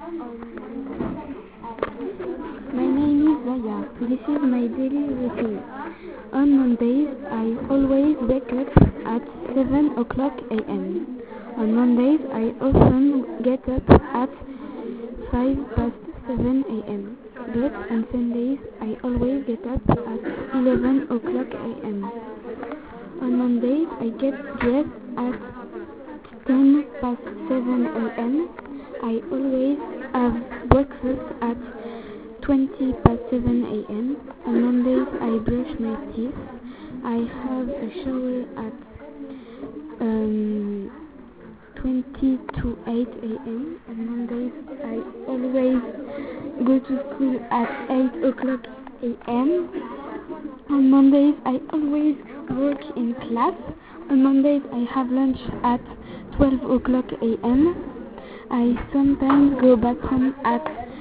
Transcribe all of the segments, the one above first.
My name is Zaya. This is my daily routine. On Mondays, I always wake up at 7 o'clock a.m. On Mondays, I often get up at 5 past 7 a.m. But on Sundays, I always get up at 11 o'clock a.m. On Mondays, I get dressed at 10 past 7 a.m. I always have breakfast at 20 past 7 a.m. On Mondays, I brush my teeth. I have a shower at 20 to 8 a.m. On Mondays, I always go to school at 8 o'clock a.m. On Mondays, I always work in class. On Mondays, I have lunch at 12 o'clock a.m. I sometimes go back home at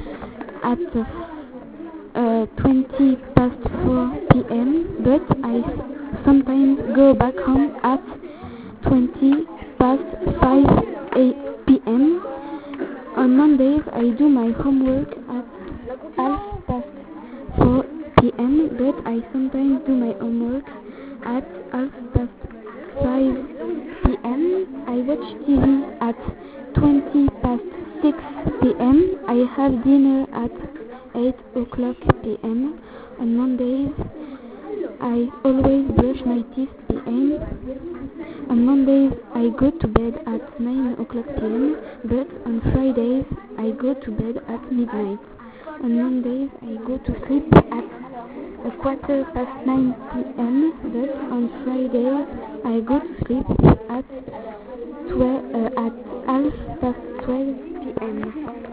20 past 4 p.m. but I sometimes go back home at 20 past 5 p.m. On Mondays, I do my homework at half past 4 p.m. but I sometimes do my homework at half past 5 p.m. I watch TV at 20 past 6 p.m. I have dinner at 8 o'clock p.m. On Mondays, I always brush my teeth p.m. On Mondays, I go to bed at 9 o'clock p.m. but on Fridays, I go to bed at midnight. On Mondays, I go to sleep at a quarter past 9 p.m. but on Fridays, I go to sleep at half past 12 p.m.